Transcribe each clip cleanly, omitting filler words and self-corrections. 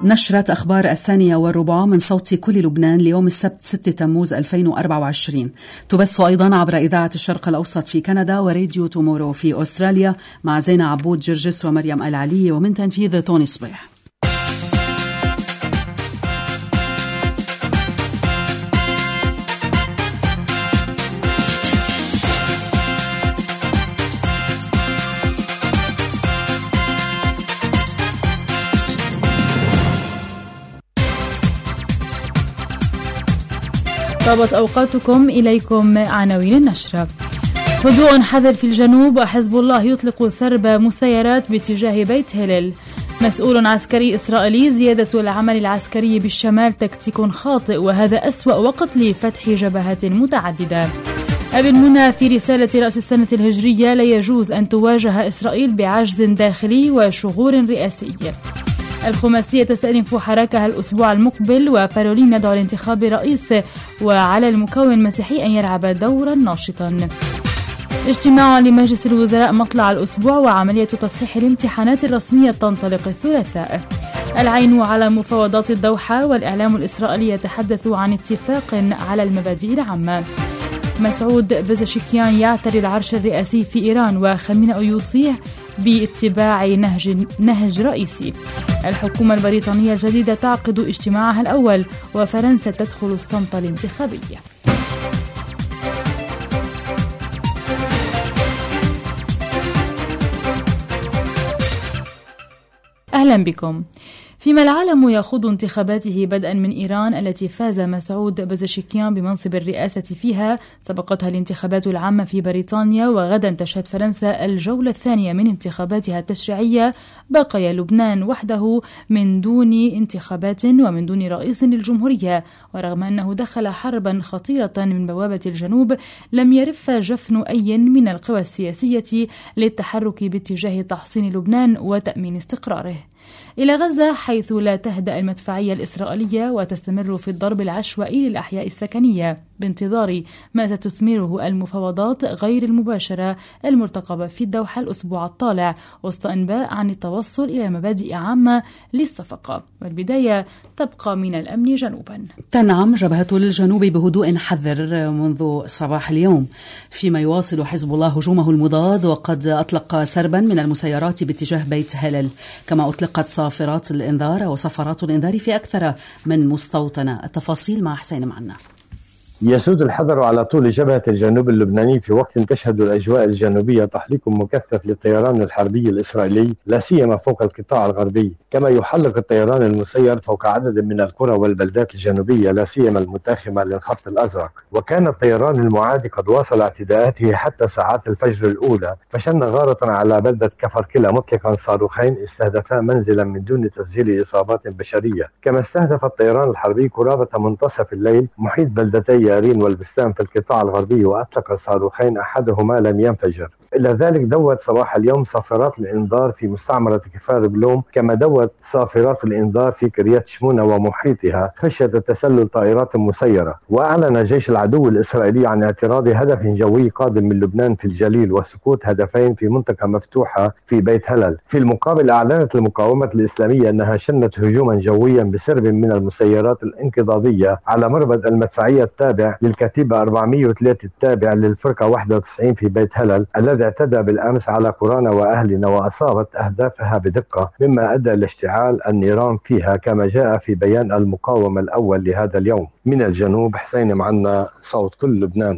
نشرة أخبار 2:15 من صوت كل لبنان ليوم السبت 6 تموز 2024. تبث أيضا عبر إذاعة الشرق الأوسط في كندا وراديو تومورو في أستراليا مع زينة عبود جرجس ومريم العلي، ومن تنفيذ توني صبيح. طابت أوقاتكم. إليكم عناوين النشرة. هدوء حذر في الجنوب، وحزب الله يطلق سرب مسيرات باتجاه بيت هلال. مسؤول عسكري إسرائيلي: زيادة العمل العسكري بالشمال تكتيك خاطئ، وهذا أسوأ وقت لفتح جبهات متعددة. ابن منى في رسالة رأس السنة الهجرية: لا يجوز أن تواجه إسرائيل بعجز داخلي وشغور رئاسي. الخماسية تستأنف حركها الأسبوع المقبل، وبارولين يدعو لانتخاب رئيس، وعلى المكون المسيحي أن يلعب دورا ناشطا. اجتماع لمجلس الوزراء مطلع الأسبوع، وعملية تصحيح الامتحانات الرسمية تنطلق الثلاثاء. العين على مفاوضات الدوحة، والإعلام الإسرائيلي يتحدث عن اتفاق على المبادئ العامة. مسعود بزشكيان يعتري العرش الرئاسي في إيران، وخامنئي يوصيه باتباع نهج رئيسي. الحكومة البريطانية الجديدة تعقد اجتماعها الأول، وفرنسا تدخل الصمت الانتخابي. أهلا بكم. فيما العالم يخوض انتخاباته بدءا من إيران التي فاز مسعود بزشكيان بمنصب الرئاسة فيها، سبقتها الانتخابات العامة في بريطانيا، وغدا تشهد فرنسا الجولة الثانية من انتخاباتها التشريعية. بقي لبنان وحده من دون انتخابات ومن دون رئيس للجمهورية، ورغم أنه دخل حربا خطيرة من بوابة الجنوب، لم يرف جفن أي من القوى السياسية للتحرك باتجاه تحصين لبنان وتأمين استقراره. إلى غزة، حيث لا تهدأ المدفعية الإسرائيلية وتستمر في الضرب العشوائي للأحياء السكنية بانتظار ما ستثمره المفاوضات غير المباشرة المرتقبة في الدوحة الأسبوع الطالع، وسط أنباء عن التوصل إلى مبادئ عامة للصفقة. والبداية تبقى من الأمن جنوبا. تنعم جبهة الجنوب بهدوء حذر منذ صباح اليوم، فيما يواصل حزب الله هجومه المضاد، وقد أطلق سربا من المسيرات باتجاه بيت هلال، كما أطلقت صافرات الإنذار وصفارات الإنذار في أكثر من مستوطنة. التفاصيل مع حسين معنا. يسود الحذر على طول جبهة الجنوب اللبناني في وقت تشهد الأجواء الجنوبية تحليق مكثف للطيران الحربي الإسرائيلي، لا سيما فوق القطاع الغربي، كما يحلق الطيران المسير فوق عدد من القرى والبلدات الجنوبية لا سيما المتاخمة للخط الأزرق. وكان الطيران المعادي قد واصل اعتداءاته حتى ساعات الفجر الأولى، فشن غارة على بلدة كفر كلا مطلقا صاروخين استهدفا منزلا من دون تسجيل إصابات بشرية. كما استهدف الطيران الحربي قرابة منتصف الليل محيط بلدتي يارين والبستان في القطاع الغربي، وأطلق صاروخين أحدهما لم ينفجر. إلى ذلك دوت صباح اليوم صافرات الإنذار في مستعمرة كفار بلوم، كما دوت صافرات الإنذار في كريات شمونة ومحيطها خشية تسلل طائرات مسيرة. وأعلن جيش العدو الإسرائيلي عن اعتراض هدف جوي قادم من لبنان في الجليل، وسقوط هدفين في منطقة مفتوحة في بيت هلال. في المقابل أعلنت المقاومة الإسلامية أنها شنت هجوما جويا بسرب من المسيرات الانقضاضية على مربد المدفعية التابع للكتيبة 403 التابع للفرقة 91 في بيت هلال، الذي اعتدى بالأمس على قرانا وأهلنا وأصابت أهدافها بدقة، مما أدى لاشتعال النيران فيها، كما جاء في بيان المقاومة الأول لهذا اليوم. من الجنوب حسين معنا، صوت كل لبنان.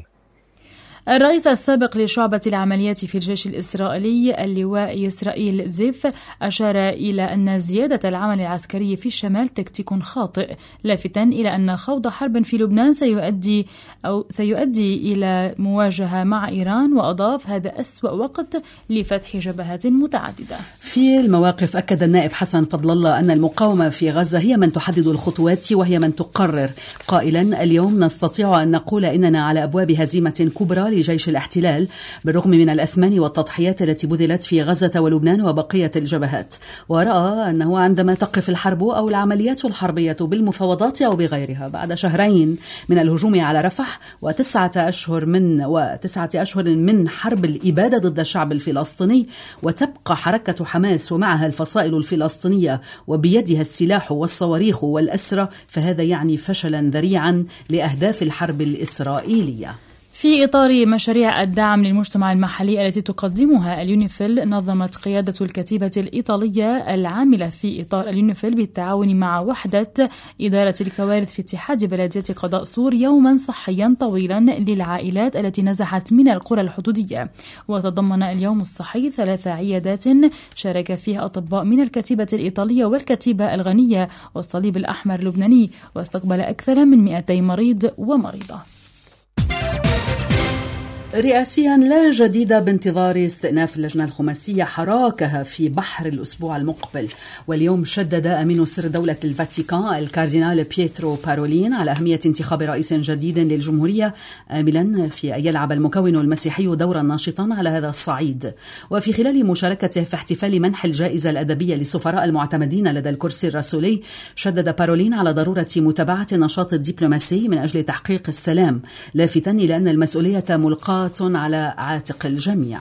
الرئيس السابق لشعبة العمليات في الجيش الإسرائيلي اللواء إسرائيل زيف أشار إلى أن زيادة العمل العسكري في الشمال تكتيك خاطئ، لافتاً إلى أن خوض حرب في لبنان سيؤدي إلى مواجهة مع إيران، وأضاف: هذا أسوأ وقت لفتح جبهات متعددة. في المواقف أكد النائب حسن فضل الله أن المقاومة في غزة هي من تحدد الخطوات وهي من تقرر، قائلاً: اليوم نستطيع أن نقول إننا على أبواب هزيمة كبرى لجيش الاحتلال بالرغم من الأثمان والتضحيات التي بذلت في غزة ولبنان وبقية الجبهات، ورأى أنه عندما تقف الحرب أو العمليات الحربية بالمفاوضات أو بغيرها بعد شهرين من الهجوم على رفح وتسعة أشهر من حرب الإبادة ضد الشعب الفلسطيني، وتبقى حركة حماس ومعها الفصائل الفلسطينية وبيدها السلاح والصواريخ والأسرى، فهذا يعني فشلا ذريعا لأهداف الحرب الإسرائيلية. في إطار مشاريع الدعم للمجتمع المحلي التي تقدمها اليونيفيل، نظمت قيادة الكتيبة الإيطالية العاملة في إطار اليونيفيل بالتعاون مع وحدة إدارة الكوارث في اتحاد بلدية قضاء سور يوما صحيا طويلا للعائلات التي نزحت من القرى الحدودية، وتضمن اليوم الصحي 3 عيادات شارك فيها أطباء من الكتيبة الإيطالية والكتيبة الغنية والصليب الأحمر اللبناني، واستقبل أكثر من 200 مريض ومريضة. رئاسيا لا جديد بانتظار استئناف اللجنة الخماسية حراكها في بحر الأسبوع المقبل. واليوم شدد أمين سر دولة الفاتيكان الكاردينال بييترو بارولين على أهمية انتخاب رئيس جديد للجمهورية، آملا في أن يلعب المكون المسيحي دورا ناشطا على هذا الصعيد. وفي خلال مشاركته في احتفال منح الجائزة الأدبية للسفراء المعتمدين لدى الكرسي الرسولي، شدد بارولين على ضرورة متابعة النشاط الدبلوماسي من أجل تحقيق السلام، لافتا إلى أن المسؤولية ملقاة على عاتق الجميع.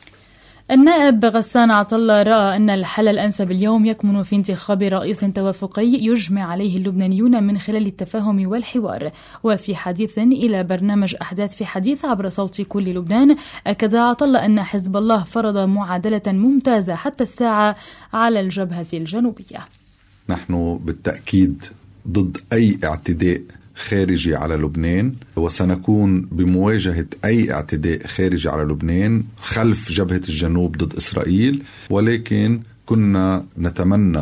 النائب غسان عطلة رأى أن الحل الأنسب اليوم يكمن في انتخاب رئيس توافقي يجمع عليه اللبنانيون من خلال التفاهم والحوار. وفي حديث إلى برنامج أحداث في حديث عبر صوت كل لبنان، أكد عطلة أن حزب الله فرض معادلة ممتازة حتى الساعة على الجبهة الجنوبية. نحن بالتأكيد ضد أي اعتداء خارجي على لبنان، وسنكون بمواجهة أي اعتداء خارجي على لبنان خلف جبهة الجنوب ضد إسرائيل، ولكن كنا نتمنى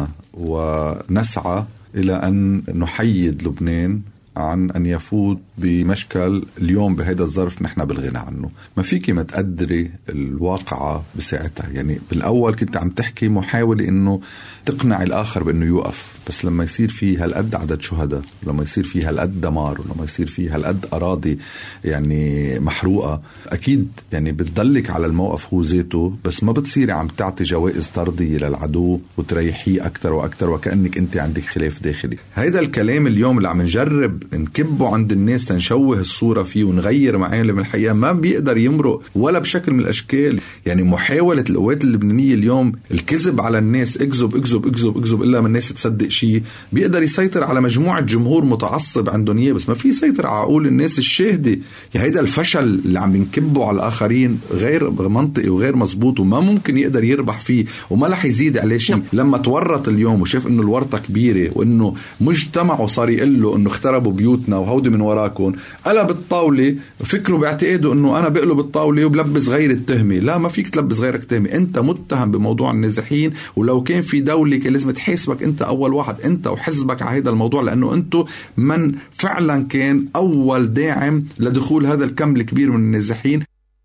ونسعى إلى أن نحيد لبنان عن أن يفوت بمشكل اليوم بهذا الظرف نحن بالغنى عنه. ما فيك ما تقدري الواقعة بساعتها، يعني بالأول كنت عم تحكي محاولة إنه تقنع الآخر بأنه يوقف، بس لما يصير فيه هالقد عدد شهداء، لما يصير فيه هالقد دمار، ولما يصير فيه هالقد أراضي يعني محروقة، أكيد يعني بتضلك على الموقف هو ذاته، بس ما بتصيري عم تعطي جوائز طردية للعدو وتريحيه أكتر وأكتر وكأنك أنت عندك خلاف داخلي. هيدا الكلام اليوم اللي عم نجرب نكبه عند الناس تنشوه الصورة فيه ونغير معالم الحقيقة ما بيقدر يمرق ولا بشكل من الأشكال. يعني محاولة القوات اللبنانية اليوم الكذب على الناس، اكذب إلا من الناس تصدق شيء، بيقدر يسيطر على مجموعة جمهور متعصب عندهم إياه، بس ما في يسيطر على عقول الناس الشاهدة. يعني هيدا الفشل اللي عم نكبه على الآخرين غير منطقي وغير مزبوط وما ممكن يقدر يربح فيه وما رح يزيد عليه شيء. لما تورط اليوم وشاف إنه الورطة كبيرة وإنه مجتمعه صار يقول له إنه اختربوا بيوتنا وهودي من وراكم، قلب الطاولة فكره باعتقاده إنه أنا بقلب الطاولة وبلبس غير التهمة. لا، ما فيك تلبس غيرك تهمة، أنت متهم بموضوع النازحين، ولو كان في دولة كان لازم تحاسبك أنت أول واحد، أنت وحزبك على هذا الموضوع، لأنه أنتو من فعلا كان أول داعم لدخول هذا الكم الكبير من النازحين.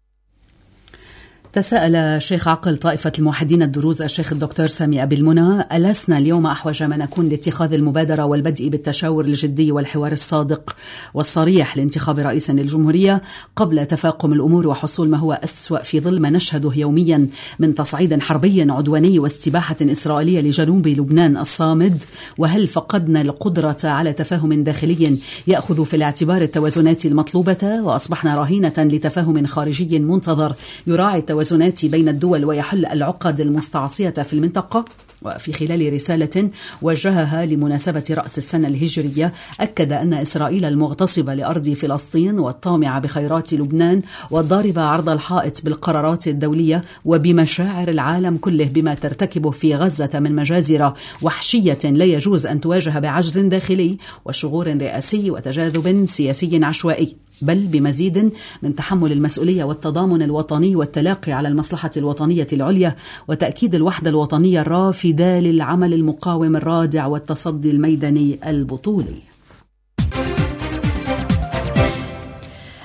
تساءل شيخ عقل طائفة الموحدين الدروز الشيخ الدكتور سامي أبي المنى: ألسنا اليوم أحوج ما نكون لاتخاذ المبادرة والبدء بالتشاور الجدي والحوار الصادق والصريح لانتخاب رئيس للجمهورية قبل تفاقم الأمور وحصول ما هو أسوأ في ظل ما نشهده يوميا من تصعيد حربي عدواني واستباحة إسرائيلية لجنوب لبنان الصامد؟ وهل فقدنا القدرة على تفاهم داخلي يأخذ في الاعتبار التوازنات المطلوبة وأصبحنا رهينة لتفاهم خارجي منتظر يراعي التوازنات بين الدول ويحل العقد المستعصية في المنطقة؟ وفي خلال رسالة وجهها لمناسبة رأس السنة الهجرية، أكد أن إسرائيل المغتصبة لأرض فلسطين والطامعة بخيرات لبنان والضاربة عرض الحائط بالقرارات الدولية وبمشاعر العالم كله بما ترتكبه في غزة من مجازر وحشية لا يجوز أن تواجه بعجز داخلي وشغور رئاسي وتجاذب سياسي عشوائي، بل بمزيد من تحمل المسؤولية والتضامن الوطني والتلاقي على المصلحة الوطنية العليا وتأكيد الوحدة الوطنية الرافدة للعمل المقاوم الرادع والتصدي الميداني البطولي.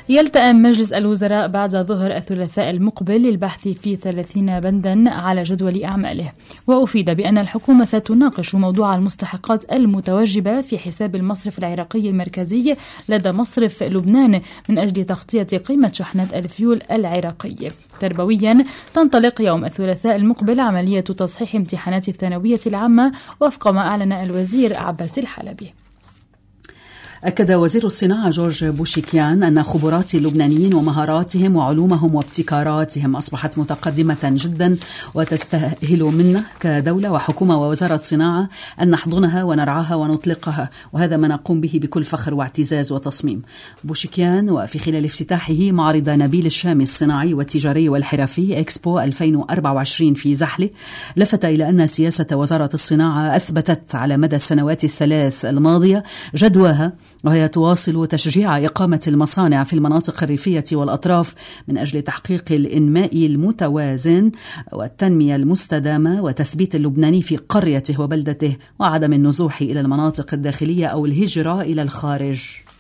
يلتئم مجلس الوزراء بعد ظهر الثلاثاء المقبل للبحث في 30 بندا على جدول أعماله. وأفيد بأن الحكومة ستناقش موضوع المستحقات المتوجبة في حساب المصرف العراقي المركزي لدى مصرف لبنان من أجل تغطية قيمة شحنات الفيول العراقي. تربويا تنطلق يوم الثلاثاء المقبل عملية تصحيح امتحانات الثانوية العامة وفق ما أعلن الوزير عباس الحلبي. أكد وزير الصناعة جورج بوشيكيان أن خبرات اللبنانيين ومهاراتهم وعلومهم وابتكاراتهم أصبحت متقدمة جدا وتستاهل منا كدولة وحكومة ووزارة صناعة أن نحضنها ونرعاها ونطلقها، وهذا ما نقوم به بكل فخر واعتزاز وتصميم. بوشيكيان وفي خلال افتتاحه معرض نبيل الشامي الصناعي والتجاري والحرفي إكسبو 2024 في زحلة لفت إلى أن سياسة وزارة الصناعة أثبتت على مدى السنوات الثلاث الماضية جدواها، وهي تواصل تشجيع إقامة المصانع في المناطق الريفية والأطراف من أجل تحقيق الإنماء المتوازن والتنمية المستدامة وتثبيت اللبناني في قريته وبلدته وعدم النزوح إلى المناطق الداخلية أو الهجرة إلى الخارج.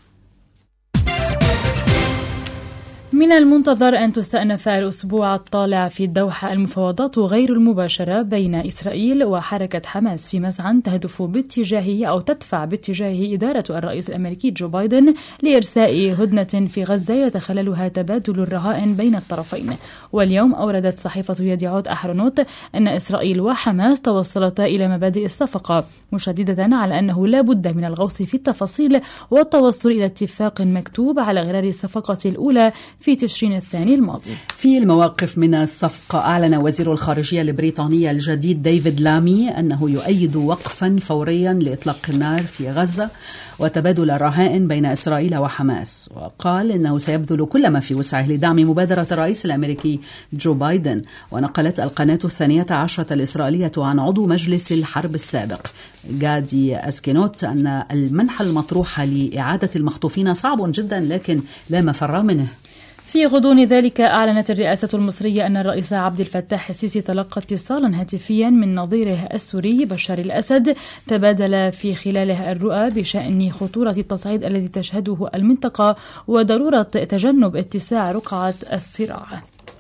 من المنتظر أن تستأنف الأسبوع الطالع في الدوحة المفاوضات غير المباشرة بين إسرائيل وحركة حماس في مسعى تهدف باتجاهه أو تدفع باتجاهه إدارة الرئيس الأمريكي جو بايدن لإرساء هدنة في غزة يتخللها تبادل الرهائن بين الطرفين. واليوم أوردت صحيفة يديعوت أحرنوت أن إسرائيل وحماس توصلتا إلى مبادئ الصفقة، مشددة على أنه لا بد من الغوص في التفاصيل والتوصل إلى اتفاق مكتوب على غرار الصفقة الأولى في تشرين الثاني الماضي. في المواقف من الصفقة، أعلن وزير الخارجية البريطاني الجديد ديفيد لامي أنه يؤيد وقفا فوريا لإطلاق النار في غزة وتبادل الرهائن بين إسرائيل وحماس، وقال إنه سيبذل كل ما في وسعه لدعم مبادرة الرئيس الأمريكي جو بايدن. ونقلت القناة 12 الإسرائيلية عن عضو مجلس الحرب السابق غادي أسكينوت أن المنح المطروح لإعادة المخطوفين صعب جدا لكن لا مفر منه. في غضون ذلك أعلنت الرئاسة المصرية أن الرئيس عبد الفتاح السيسي تلقى اتصالا هاتفيا من نظيره السوري بشار الأسد تبادل في خلاله الرؤى بشأن خطورة التصعيد الذي تشهده المنطقة وضرورة تجنب اتساع رقعة الصراع.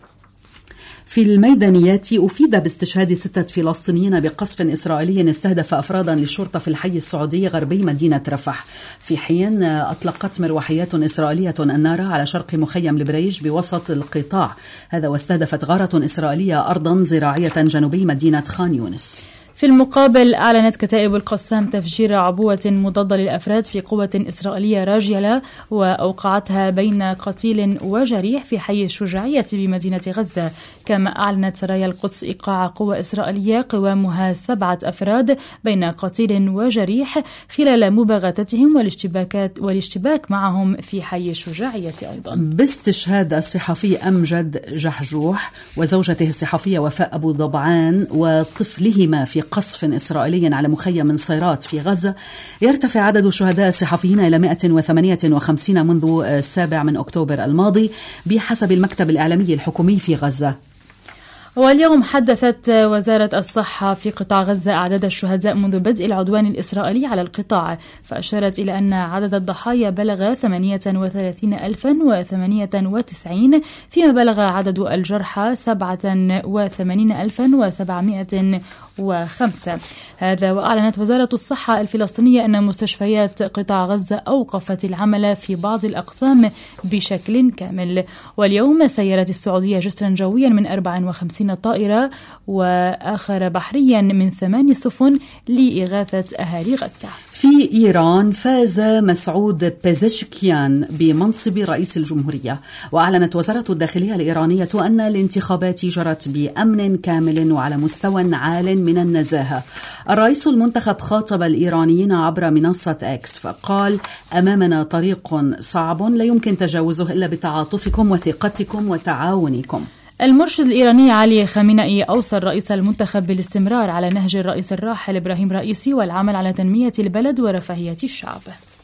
في الميدانيات أفيد باستشهاد 6 فلسطينيين بقصف إسرائيلي استهدف أفرادا للشرطة في الحي السعودي غربي مدينة رفح، في حين أطلقت مروحيات إسرائيلية النار على شرق مخيم البريج بوسط القطاع هذا، واستهدفت غارة إسرائيلية أرضا زراعية جنوبي مدينة خان يونس. في المقابل أعلنت كتائب القسام تفجير عبوة مضادة للأفراد في قوة إسرائيلية راجلة وأوقعتها بين قتيل وجريح في حي الشجاعية بمدينة غزة. كما أعلنت سرايا القدس إيقاع قوة إسرائيلية قوامها 7 أفراد بين قتيل وجريح خلال مباغتتهم والاشتباك معهم في حي الشجاعية أيضا. باستشهاد الصحفي أمجد جحجوح وزوجته الصحفية وفاء أبو ضبعان وطفلهما في قصف إسرائيلي على مخيم صيرات في غزة، يرتفع عدد الشهداء الصحفيين إلى 158 منذ 7 أكتوبر الماضي بحسب المكتب الإعلامي الحكومي في غزة. واليوم حدثت وزارة الصحة في قطاع غزة أعداد الشهداء منذ بدء العدوان الإسرائيلي على القطاع، فأشارت إلى أن عدد الضحايا بلغ 38,098 فيما بلغ عدد الجرحى 87,705. هذا وأعلنت وزارة الصحة الفلسطينية أن مستشفيات قطاع غزة أوقفت العمل في بعض الأقسام بشكل كامل. واليوم سيرت السعودية جسرا جويا من 54 طائرة وآخر بحريا من 8 سفن لإغاثة أهالي غزة. في إيران فاز مسعود بيزشكيان بمنصب رئيس الجمهورية، وأعلنت وزارة الداخلية الإيرانية أن الانتخابات جرت بأمن كامل وعلى مستوى عال من النزاهة. الرئيس المنتخب خاطب الإيرانيين عبر منصة إكس فقال: أمامنا طريق صعب لا يمكن تجاوزه إلا بتعاطفكم وثقتكم وتعاونكم. المرشد الإيراني علي خامنئي أوصى الرئيس المنتخب بالاستمرار على نهج الرئيس الراحل إبراهيم رئيسي والعمل على تنمية البلد ورفاهية الشعب.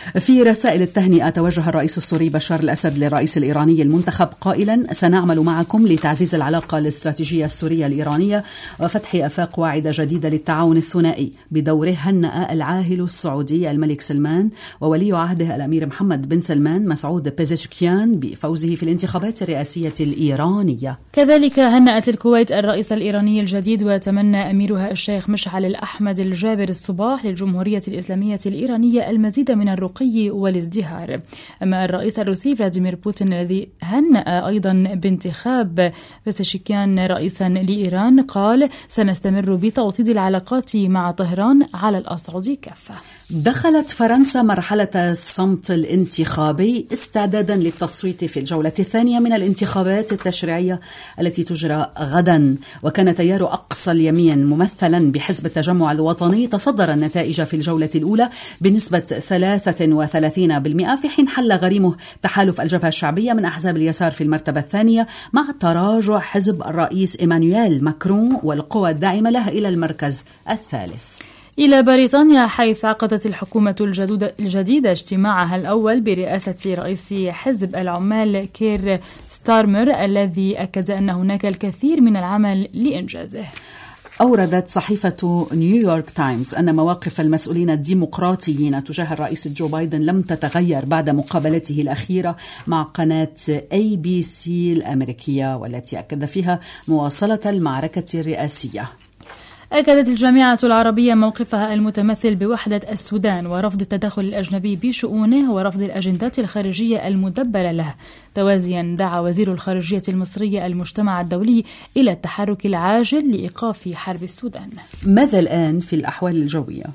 في رسائل التهنئة توجه الرئيس السوري بشار الأسد للرئيس الإيراني المنتخب قائلا: سنعمل معكم لتعزيز العلاقة الاستراتيجية السورية الإيرانية وفتح آفاق واعدة جديدة للتعاون الثنائي. بدوره هنأ العاهل السعودي الملك سلمان وولي عهده الأمير محمد بن سلمان مسعود بيزشكيان بفوزه في الانتخابات الرئاسية الإيرانية. كذلك هنأت الكويت الرئيس الإيراني الجديد، وتمنى أميرها الشيخ مشعل الأحمد الجابر الصباح للجمهورية الإسلامية الإيرانية المزيد من الرقي والازدهار. أما الرئيس الروسي فلاديمير بوتين الذي هنأ أيضا بانتخاب بيزشكيان رئيسا لإيران قال: سنستمر بتوطيد العلاقات مع طهران على الأصعد كافة. دخلت فرنسا مرحلة الصمت الانتخابي استعدادا للتصويت في الجولة الثانية من الانتخابات التشريعية التي تجرى غدا. وكان تيار أقصى اليمين ممثلا بحزب التجمع الوطني تصدر النتائج في الجولة الأولى بنسبة 33%، في حين حل غريمه تحالف الجبهة الشعبية من أحزاب اليسار في المرتبة الثانية، مع تراجع حزب الرئيس إيمانويل ماكرون والقوى الداعمة له إلى المركز الثالث. إلى بريطانيا، حيث عقدت الحكومة الجديدة اجتماعها الأول برئاسة رئيس حزب العمال كير ستارمر، الذي أكد أن هناك الكثير من العمل لإنجازه. أوردت صحيفة نيويورك تايمز أن مواقف المسؤولين الديمقراطيين تجاه الرئيس جو بايدن لم تتغير بعد مقابلته الأخيرة مع قناة ABC الأمريكية، والتي أكد فيها مواصلة المعركة الرئاسية. أكدت الجامعة العربية موقفها المتمثل بوحدة السودان ورفض التدخل الأجنبي بشؤونه ورفض الأجندات الخارجية المدبرة له. توازيا دعا وزير الخارجية المصري المجتمع الدولي إلى التحرك العاجل لإيقاف حرب السودان. ماذا الآن في الأحوال الجوية؟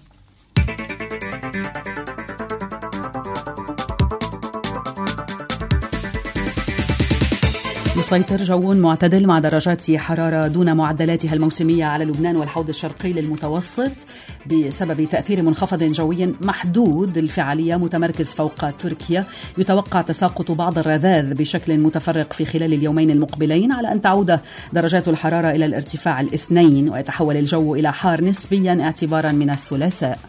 يسيطر جو معتدل مع درجات حرارة دون معدلاتها الموسمية على لبنان والحوض الشرقي للمتوسط بسبب تأثير منخفض جوي محدود الفعالية متمركز فوق تركيا. يتوقع تساقط بعض الرذاذ بشكل متفرق في خلال اليومين المقبلين، على أن تعود درجات الحرارة إلى الارتفاع 2 ويتحول الجو إلى حار نسبيا اعتبارا من الثلاثاء.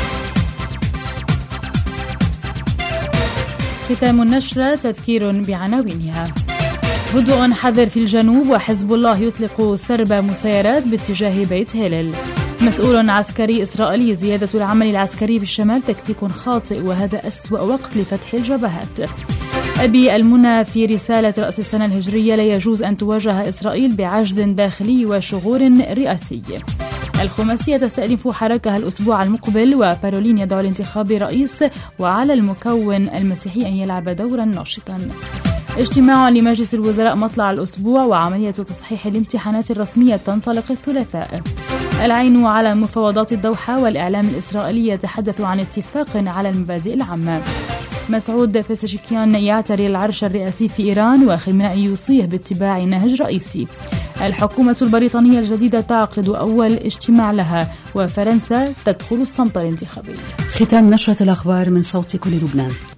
ختام النشرة تذكير بعناوينها. هدوء حذر في الجنوب وحزب الله يطلق سرب مسيرات باتجاه بيت هلال. مسؤول عسكري إسرائيلي: زيادة العمل العسكري بالشمال تكتيك خاطئ وهذا أسوأ وقت لفتح الجبهات. أبي المنى في رسالة رأس السنة الهجرية: لا يجوز أن تواجه إسرائيل بعجز داخلي وشغور رئاسي. الخماسية تستأنف حركها الأسبوع المقبل، وبارولين يدعو لانتخاب رئيس وعلى المكون المسيحي أن يلعب دورا ناشطا. اجتماع لمجلس الوزراء مطلع الأسبوع، وعملية تصحيح الامتحانات الرسمية تنطلق الثلاثاء. العين على مفاوضات الدوحة، والإعلام الإسرائيلي يتحدث عن اتفاق على المبادئ العامة. مسعود بيزشكيان يعتري العرش الرئاسي في إيران، وخمينئي يوصيه باتباع نهج رئيسي. الحكومة البريطانية الجديدة تعقد أول اجتماع لها، وفرنسا تدخل الصمت الانتخابي. ختام نشرة الأخبار من صوت كل لبنان.